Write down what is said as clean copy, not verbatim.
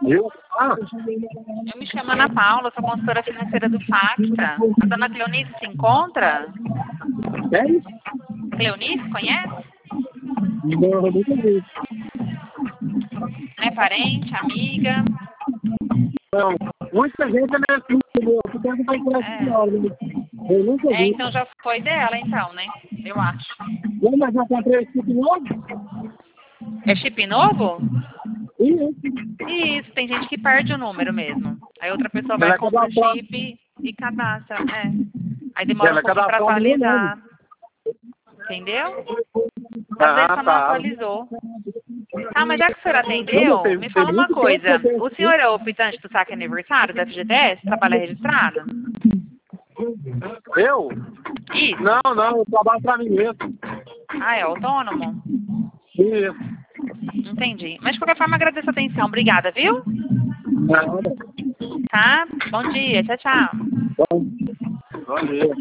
Eu? Eu me chamo Ana Paula, sou consultora financeira do Pacta. A dona Cleonice se encontra? É? Cleonice, conhece? Não, nunca vi. Não é parente, amiga? Não, muita gente é minha filha, entendeu? Porque não vai por aqui na hora, né? Eu nunca vi. Então já foi dela, então, né? Eu acho. Não, mas já comprei esse tipo novo? É chip novo? Isso. Isso, tem gente que perde o número mesmo. Aí outra pessoa vai, Ela compra o cadastrar. chip e cadastra. É. Aí demora um Ela pouquinho pra cadastrar no meu nome. atualizar. Entendeu? Às vezes só não Tá. atualizou. Tá, mas já que o senhor atendeu, me fala uma coisa. O senhor é o optante do saque aniversário da FGTS? Trabalha registrado? Eu? Isso. Não, eu trabalho pra mim mesmo. Ah, é autônomo? Isso. Entendi. Mas de qualquer forma, agradeço a atenção. Obrigada, viu? Nada. Tá? Bom dia. Tchau, tchau. Bom dia.